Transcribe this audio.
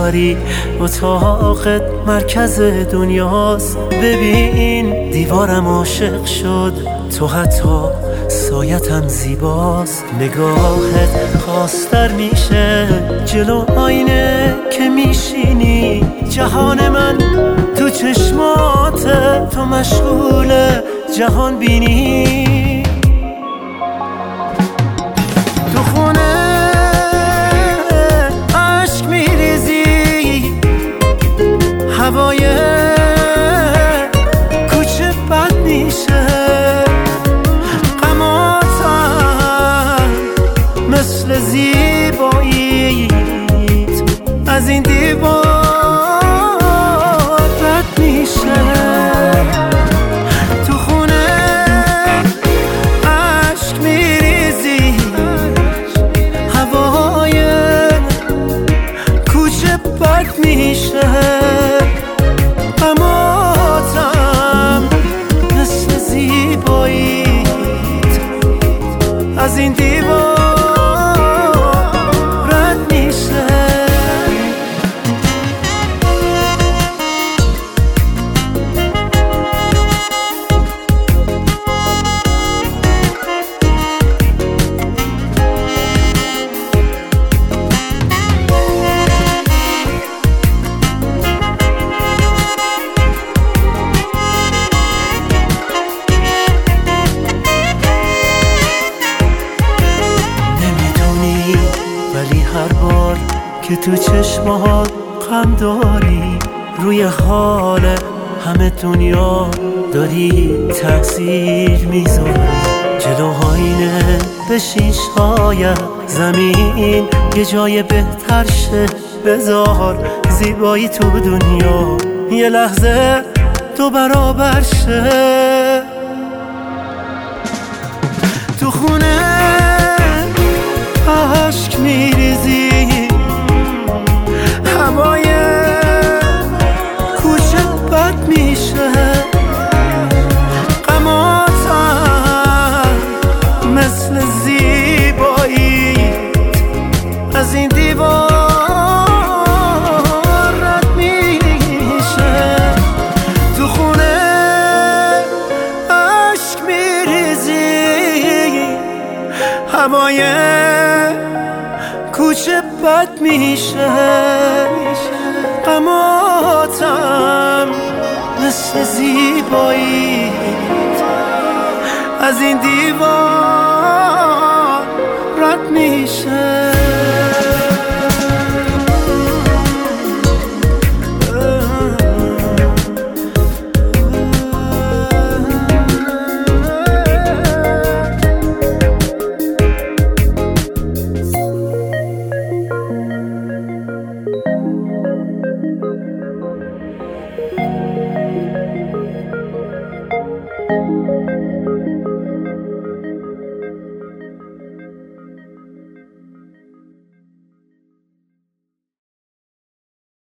داری، اتاقت مرکز دنیاست. ببین دیوارم عاشق شد، تو حتی سایتم زیباست. نگاهت خواستر میشه جلو آینه که میشینی. جهان من تو چشمات، تو مشغول جهان بینی. تو خونه عشق میریزی، هوای کوچه بد میشه. غماتم مثل زیباییت از این دیوار رد میشه. تو خونه عشق میریزی، هوای کوچه بد میشه. غماتم مثل زیباییت از این دیوار رد میشه. ولی هر بار که تو چشمات غم داری، روی حال همه دنیا داری تأثیر میذاری. جلو آینه بشین، شاید زمین یه جای بهتر شه. بذار زیبایی تو دنیا یه لحظه دو برابر شه. تو خونه عشق میریزی، هوای کوچه بد میشه. غماتم مثل زیباییت از این دیوار رد میشه. تو خونه عشق میریزی، هوای کوچه بد میشه. غماتم مثل زیباییت از این دیوار رد میشه.